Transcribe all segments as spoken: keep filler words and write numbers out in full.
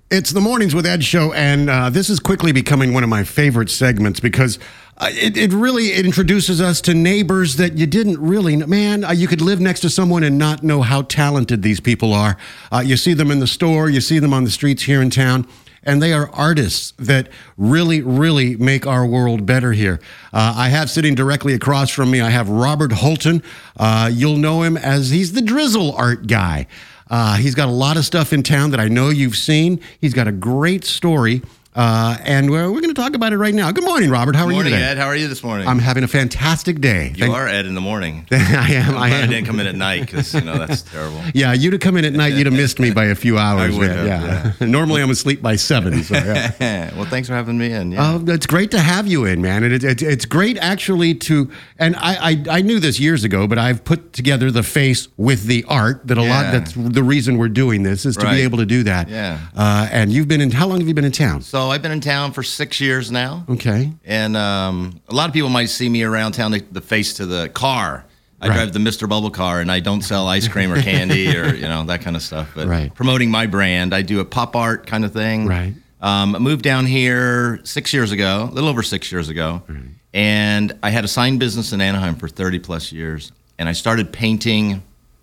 It's the Mornings with Ed show, and uh, this is quickly becoming one of my favorite segments because uh, it, it really it introduces us to neighbors that you didn't really know. Man, uh, you could live next to someone and not know how talented these people are. Uh, you see them in the store, you see them on the streets here in town, and they are artists that really, really make our world better here. Uh, I have sitting directly across from me, I have Robert Holton. Uh, you'll know him as he's the Drizzle art guy. Uh, he's got a lot of stuff in town that I know you've seen. He's got a great story, uh, and we're, we're going to talk about it right now. Good morning, Robert. How are morning, you today? Ed. How are you this morning? I'm having a fantastic day. You Thank- are Ed in the morning. I am. I'm I glad am. I didn't come in at night because, you know, that's terrible. Yeah, you'd have come in at night, you'd have missed me by a few hours. I would man. have, yeah. Normally I'm asleep by seven. So, yeah. Well, thanks for having me in. Yeah. Oh, it's great to have you in, man. And it, it, it's great actually to, and I, I I knew this years ago, but I've put together the face with the art that a lot, Yeah. that's the reason we're doing this is to Right. be able to do that. Yeah. Uh, and you've been in, how long have you been in town? So I've been in town for six years now. Okay. And um, a lot of people might see me around town, the, the face to the car. I Right. drive the Mister Bubble car, and I don't sell ice cream or candy or, you know, that kind of stuff. But Right. promoting my brand, I do a pop art kind of thing. Right. Um, I moved down here six years ago, a little over six years ago. Right. And I had a sign business in Anaheim for thirty plus years. And I started painting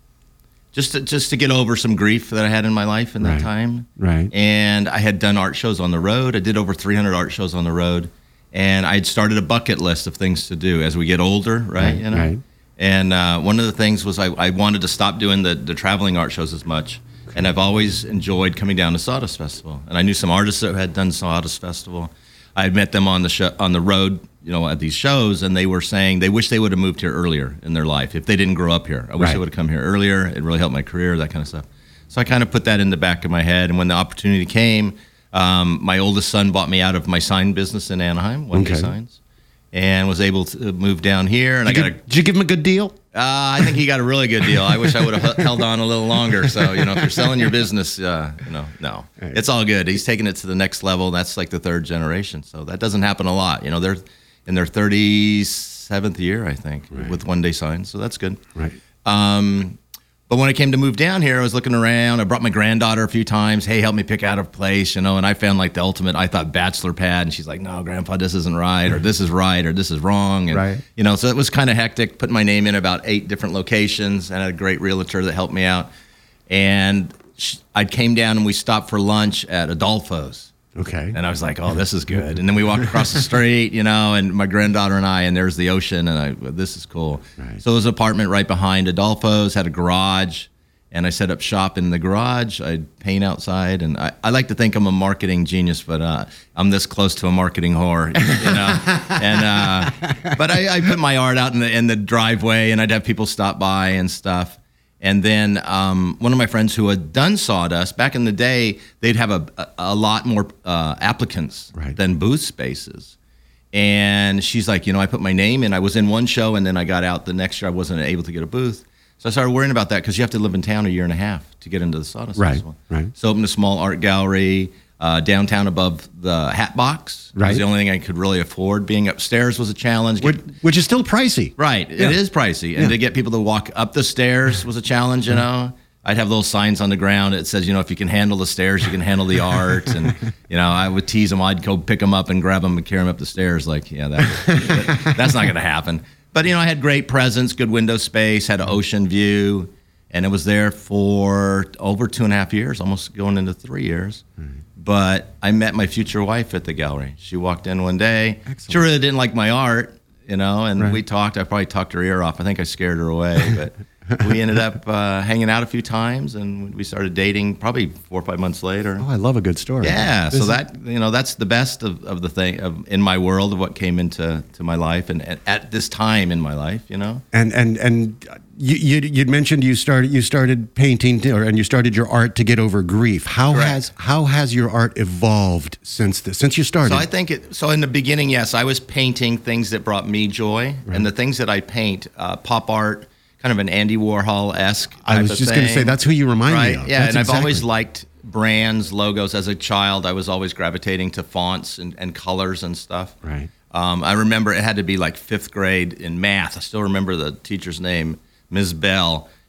just to, just to get over some grief that I had in my life in that Right. time. Right. And I had done art shows on the road. I did over three hundred art shows on the road. And I had started a bucket list of things to do as we get older, right? Right, you know? right. And uh, one of the things was I, I wanted to stop doing the, the traveling art shows as much. And I've always enjoyed coming down to Sawdust Festival. And I knew some artists that had done Sawdust Festival. I had met them on the show, on the road, you know, at these shows, and they were saying they wish they would have moved here earlier in their life if they didn't grow up here. I wish Right. they would have come here earlier. It really helped my career, that kind of stuff. So I kind of put that in the back of my head. And when the opportunity came, um, my oldest son bought me out of my sign business in Anaheim, One Day Okay. Signs, and was able to move down here. And Did you, I got a give, did you give him a good deal? uh, I think he got a really good deal. I wish I would have held on a little longer. So, you know, if you're selling your business, uh, you know, no, Right. it's all good. He's taking it to the next level. That's like the third generation. So that doesn't happen a lot. You know, they're in their thirty-seventh year, I think, Right. with One Day Signs. So that's good. Right. Um, but when I came to move down here, I was looking around. I brought my granddaughter a few times. Hey, help me pick out a place, you know. And I found like the ultimate, I thought, bachelor pad. And she's like, no, Grandpa, this isn't right, or this is right, or this is wrong. And, Right. you know, so it was kind of hectic. Put my name in about eight different locations, and I had a great realtor that helped me out. And sh- I came down and we stopped for lunch at Adolfo's. Okay. And I was like, oh, this is good. And then we walked across the street, you know, and my granddaughter and I, and there's the ocean, and I, well, this is cool. Right. So it was an apartment right behind Adolfo's, had a garage, and I set up shop in the garage. I'd paint outside, and I, I like to think I'm a marketing genius, but uh, I'm this close to a marketing whore, you know. and uh, but I, I put my art out in the in the driveway, and I'd have people stop by and stuff. And then um, one of my friends who had done Sawdust, back in the day, they'd have a, a, a lot more uh, applicants Right. than booth spaces. And she's like, you know, I put my name in. I was in one show, and then I got out the next year. I wasn't able to get a booth. So I started worrying about that because you have to live in town a year and a half to get into the Sawdust Right, Festival. right. So opened a small art gallery uh, downtown above the Hat Box. It Right. was the only thing I could really afford. Being upstairs was a challenge. Which, which is still pricey. Right. Yeah. It is pricey. And Yeah. to get people to walk up the stairs was a challenge, you know. I'd have little signs on the ground that says, you know, if you can handle the stairs, you can handle the art. And, you know, I would tease them. I'd go pick them up and grab them and carry them up the stairs. Like, yeah, that, that- that's not going to happen. But, you know, I had great presence, good window space, had an ocean view. And it was there for over two and a half years, almost going into three years. But I met my future wife at the gallery. She walked in one day. Excellent. She really didn't like my art, you know, and Right. we talked. I probably talked her ear off. I think I scared her away. But we ended up uh, hanging out a few times, and we started dating probably four or five months later. Oh, I love a good story. Yeah, This so is- that, you know, that's the best of, of the thing of, in my world of what came into to my life, and, and at this time in my life, you know. And and and you you you'd mentioned you started you started painting to, or and you started your art to get over grief. How Correct. has how has your art evolved since the, since you started? So I think it. So in the beginning, yes, I was painting things that brought me joy, and the things that I paint, uh, pop art, kind of an Andy Warhol esque. I was just going to say that's who you remind right. me of. Yeah, That's and I've exactly- always liked brands, logos. As a child, I was always gravitating to fonts and, and colors and stuff. Right. Um, I remember it had to be like fifth grade in math. I still remember the teacher's name, Miz Bell,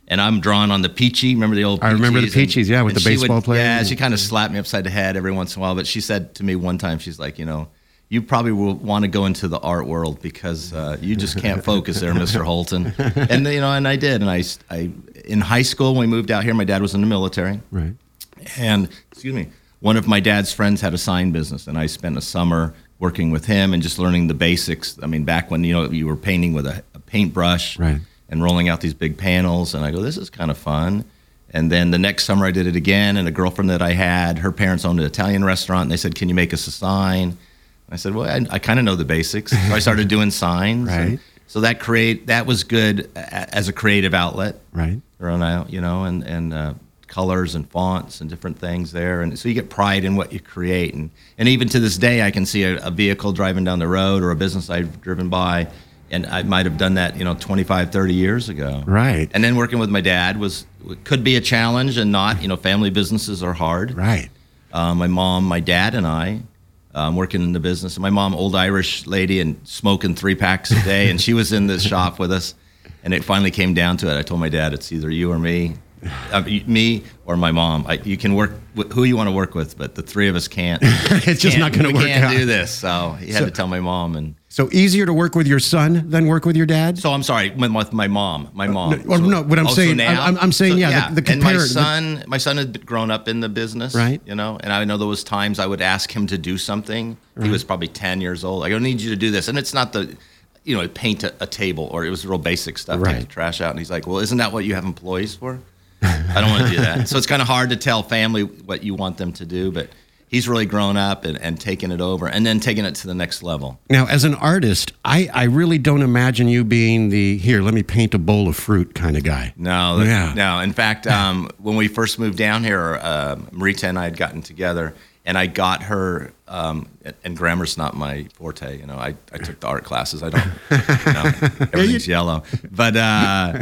And I'm drawn on the Peachy. Remember the old Peachies? I remember the Peachies, yeah, with and the baseball would, player. Yeah, she kind of slapped me upside the head every once in a while. But she said to me one time, she's like, you know, you probably will want to go into the art world because uh, you just can't focus there, Mister Holton. And, you know, and I did. And I, I, in high school, when we moved out here, my dad was in the military. Right. And, excuse me, one of my dad's friends had a sign business. And I spent a summer working with him and just learning the basics. I mean, back when, you know, you were painting with a, a paintbrush. Right. And rolling out these big panels. And I go, this is kind of fun. And then the next summer I did it again. And a girlfriend that I had, her parents owned an Italian restaurant. And they said, can you make us a sign? And I said, well, I, I kind of know the basics. So I started doing signs. Right. And so that create that was good as a creative outlet. Right. Run out, you know, and, and uh, colors and fonts and different things there. And so you get pride in what you create. And, and even to this day, I can see a, a vehicle driving down the road or a business I've driven by. And I might have done that, you know, twenty-five, thirty years ago. Right. And then working with my dad was could be a challenge and not. You know, family businesses are hard. Right. Um, my mom, my dad, and I um, working in the business. And my mom, old Irish lady, and smoking three packs a day. And she was in the shop with us. And it finally came down to it. I told my dad, it's either you or me. Uh, me or my mom. I, you can work with who you want to work with, but the three of us can't. It's just not going to work out. We can't do this. So he had So- to tell my mom. And So easier to work with your son than work with your dad? so I'm sorry, with, with my mom. My mom. no, well, So- no, what I'm oh, so saying- now- I'm- I'm saying, so, yeah, the- the and my compar- the- son, my son had grown up in the business, Right. You know, and I know there was times I would ask him to do something. He was probably ten years old. I go, I need you to do this, and it's not the, you know, paint a, a table, or it was real basic stuff, Right. take the trash out. And he's like, well, isn't that what you have employees for? I don't want to do that. So it's kind of hard to tell family what you want them to do, but he's really grown up and, and taken it over and then taking it to the next level. Now, as an artist, I, I really don't imagine you being the, here, let me paint a bowl of fruit kind of guy. No, that- Yeah. no. In fact, um, when we first moved down here, uh, Marita and I had gotten together, and I got her, um, and grammar's not my forte. You know, I, I took the art classes. I don't, you know, everything's yellow. But uh,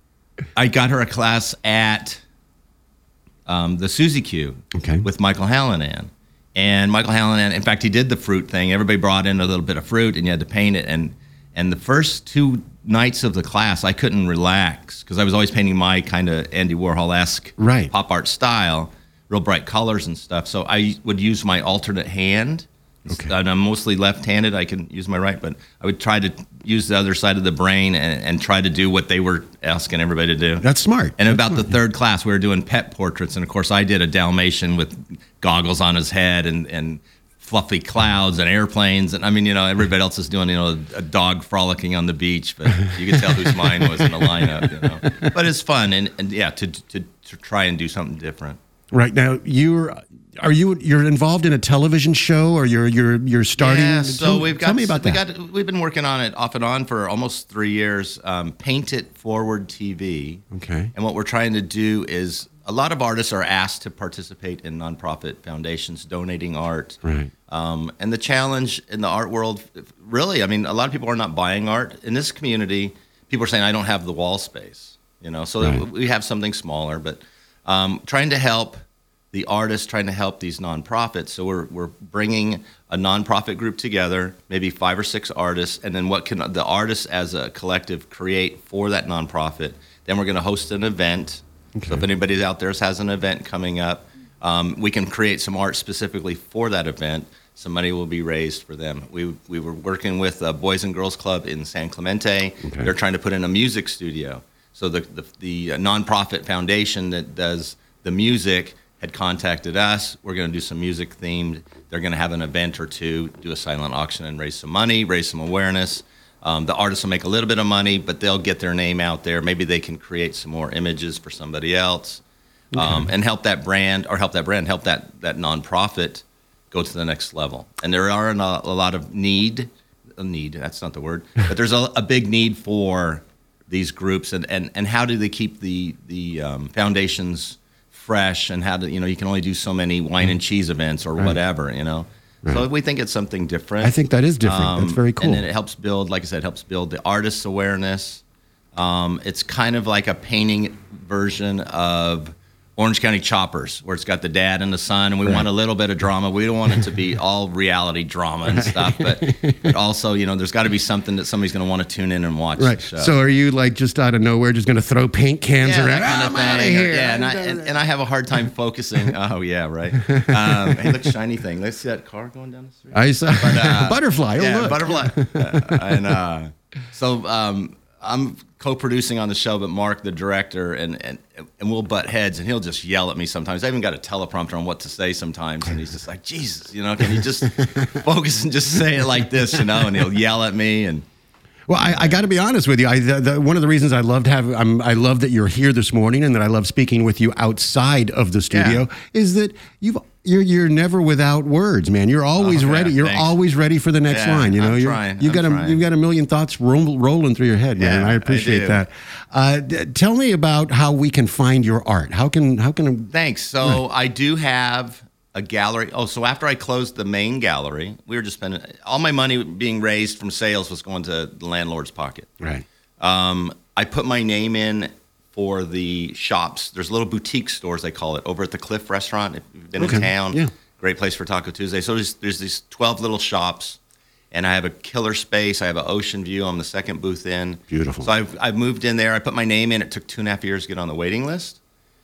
I got her a class at um, the Suzy Q Okay. with Michael Hallinan. And Michael Hallinan, in fact, he did the fruit thing. Everybody brought in a little bit of fruit, and you had to paint it. And and the first two nights of the class, I couldn't relax because I was always painting my kind of Andy Warhol-esque Right. pop art style, real bright colors and stuff. So I would use my alternate hand. Okay. And I'm mostly left-handed. I can use my right, but I would try to use the other side of the brain and, and try to do what they were asking everybody to do. That's smart. And about the third class, we were doing pet portraits. And, of course, I did a Dalmatian with goggles on his head and, and fluffy clouds and airplanes. And, I mean, you know, everybody else is doing, you know, a dog frolicking on the beach. But you could tell whose mine was in the lineup, you know. But it's fun. And, and yeah, to, to, to try and do something different. Right now, you're are you you're involved in a television show, or you're you're you're starting? Yeah, so tell, we've got. tell me about we that. Got, we've been working on it off and on for almost three years. Um, Paint It Forward T V. Okay. And what we're trying to do is a lot of artists are asked to participate in nonprofit foundations donating art. Right. Um, and the challenge in the art world, really, I mean, a lot of people are not buying art in this community. People are saying, "I don't have the wall space," you know. So Right. we have something smaller, but um, trying to help the artists, trying to help these nonprofits. So we're we're bringing a nonprofit group together, maybe five or six artists, and then what can the artists as a collective create for that nonprofit? Then we're going to host an event. Okay. So if anybody out there has an event coming up, um, we can create some art specifically for that event. Some money will be raised for them. We we were working with a Boys and Girls Club in San Clemente. Okay. They're trying to put in a music studio. So the the, the nonprofit foundation that does the music had contacted us. We're going to do some music themed. They're going to have an event or two, do a silent auction and raise some money, raise some awareness. Um, the artists will make a little bit of money, but they'll get their name out there. Maybe they can create some more images for somebody else, um, and help that brand, or help that brand, help that that nonprofit go to the next level. And there are a, a lot of need, a need, that's not the word, but there's a, a big need for these groups, and, and, and how do they keep the, the um, foundations fresh, and how do, you know, you can only do so many wine and cheese events or Right. whatever, you know. Right. So we think it's something different. I think that is different. That's very cool. And then it helps build, like I said, helps build the artist's awareness. Um, it's kind of like a painting version of Orange County Choppers, where it's got the dad and the son, and we Right. want a little bit of drama. We don't want it to be all reality drama and stuff, but, but also, you know, there's got to be something that somebody's going to want to tune in and watch. Right. The show. So are you like just out of nowhere just going to throw paint cans yeah, around? that kind "Ah, of I'm outta thing. here." Yeah, and I, and, and I have a hard time focusing. Oh, yeah, right. Um, hey, look, shiny thing. Let's see that car going down the street. I saw uh, butterfly. Oh, yeah, look. butterfly. Uh, and uh, so um, I'm co-producing on the show, but Mark, the director, and, and and we'll butt heads, and he'll just yell at me sometimes. I even got a teleprompter on what to say sometimes, and he's just like, Jesus, you know, can you just focus and just say it like this, you know? And he'll yell at me, and Well, I, I got to be honest with you. I, the, the, one of the reasons I loved have I'm, I love that you're here this morning, and that I love speaking with you outside of the studio, Yeah. is that you've you're you're never without words, man. You're always Oh, yeah, ready. You're thanks. always ready for the next Yeah, line. You know, I'm you're, trying, you've I'm got a trying. you've got a million thoughts roll, rolling through your head, man. Yeah, I I appreciate do. that. Uh, d- tell me about how we can find your art. How can how can thanks. So I do have a gallery. Oh, so after I closed the main gallery, we were just spending all my money being raised from sales was going to the landlord's pocket. right? Um, I put my name in for the shops. There's little boutique stores, they call it, over at the Cliff Restaurant. If you've been Okay, in town, yeah. great place for Taco Tuesday. So there's, there's these twelve little shops, and I have a killer space. I have an ocean view. I'm the second booth in. Beautiful. So I've, I've moved in there. I put my name in. It took two and a half years to get on the waiting list.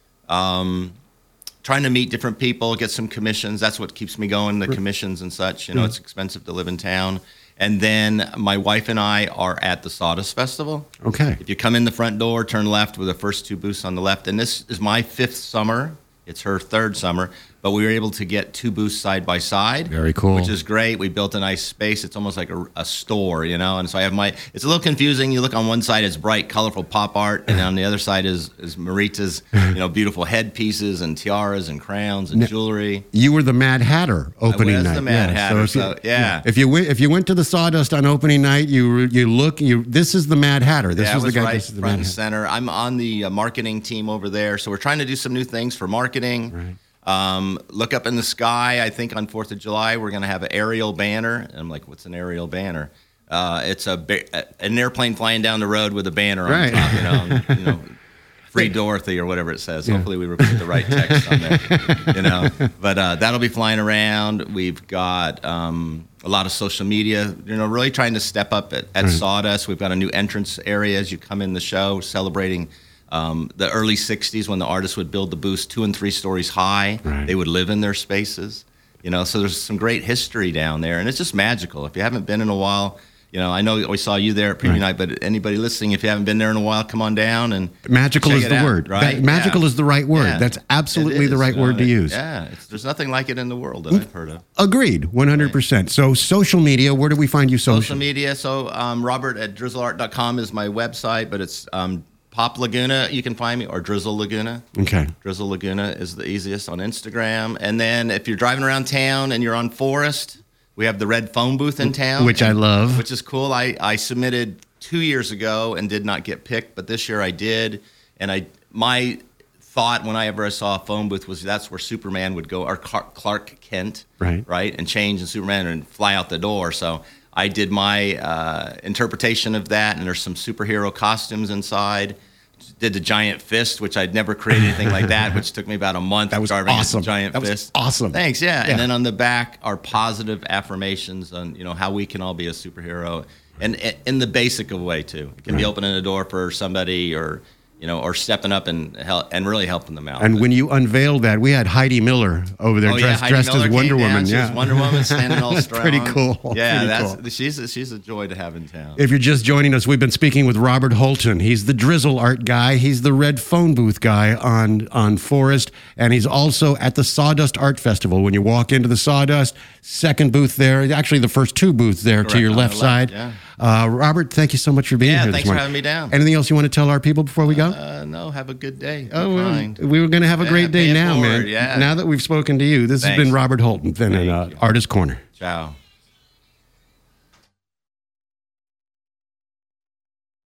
Um, trying to meet different people, get some commissions. That's what keeps me going, the commissions and such. You know, it's expensive to live in town. And then my wife and I are at the Sawdust Festival. Okay. If you come in the front door, turn left with the first two booths on the left. And this is my fifth summer. It's her third summer. But we were able to get two booths side by side. Very cool. Which is great. We built a nice space. It's almost like a, a store, you know? And so I have my, it's a little confusing. You look on one side, it's bright, colorful pop art. And on the other side is, is Marita's, you know, beautiful headpieces and tiaras and crowns and jewelry. You were the Mad Hatter opening was night. the Mad Hatter, if you- so, yeah. If you went, if you went to the Sawdust on opening night, you you look, you this is the Mad Hatter. This Yeah, I is the was guy. right This is the front Mad and Hatter. center. I'm on the uh, marketing team over there, so we're trying to do some new things for marketing. Right. Um, look up in the sky. I think on Fourth of July we're going to have an aerial banner. And I'm like, what's an aerial banner? Uh, it's a ba- an airplane flying down the road with a banner on Right. top. You know, and, you know, Free Dorothy or whatever it says. Yeah. Hopefully we repeat the right text on there. You know, but uh, that'll be flying around. We've got um, a lot of social media. You know, really trying to step up at, at Right. Sawdust. We've got a new entrance area as you come in the show, celebrating um, the early sixties when the artists would build the booths two and three stories high. Right. They would live in their spaces. You know, so there's some great history down there, and it's just magical. If you haven't been in a while, you know, I know we saw you there at preview Right. night, but anybody listening, if you haven't been there in a while, come on down and Magical check is it the out, word. right? That- magical Yeah. is the right word. Yeah. That's absolutely It the is, right you word know, to it- use. Yeah, it's, there's nothing like it in the world that I've heard of. Agreed, one hundred percent. So social media, where do we find you social? Social media. So um, Robert at drizzle art dot com is my website, but it's um, Pop Laguna. You can find me, or Drizzle Laguna. Okay. Drizzle Laguna is the easiest on Instagram. And then if you're driving around town and you're on Forest, we have the red phone booth in town, Which I love. which is cool. I, I submitted two years ago and did not get picked, but this year I did. And I my thought whenever I saw a phone booth was that's where Superman would go, or Clark Clark Kent, Right. right, and change in Superman and fly out the door. So I did my uh, interpretation of that, and there's some superhero costumes inside. Did the giant fist, which I'd never created anything like that, which took me about a month. That was carving this awesome. Giant That was fist. awesome. Thanks. Yeah. Yeah. And then on the back are positive affirmations on you know how we can all be a superhero, and and in the basic of way too. It can be Right. opening a door for somebody, or you know, or stepping up and help and really helping them out. And when you unveiled that, we had Heidi Miller over there Oh, yeah, dressed, Heidi dressed Miller as Wonder came down. Woman. She Yeah, was Wonder Woman standing all That's strong. pretty cool. Yeah, Pretty that's cool. she's a, she's a joy to have in town. If you're just joining us, we've been speaking with Robert Holton. He's the drizzle art guy. He's the red phone booth guy on, on Forest. And he's also at the Sawdust Art Festival. When you walk into the Sawdust, second booth there, actually the first two booths there Correct, to your on the left left, side. yeah. Uh, Robert, thank you so much for being Yeah, here thanks this for morning. having me down. Anything else you want to tell our people before we go? Uh, no, have a good day. Be Oh, well, kind. we were going to have a Yeah, great day pay it now, forward, man. yeah. Now that we've spoken to you, this has Thanks. been Robert Holton, then in Thank uh, you. Artist Corner. Ciao.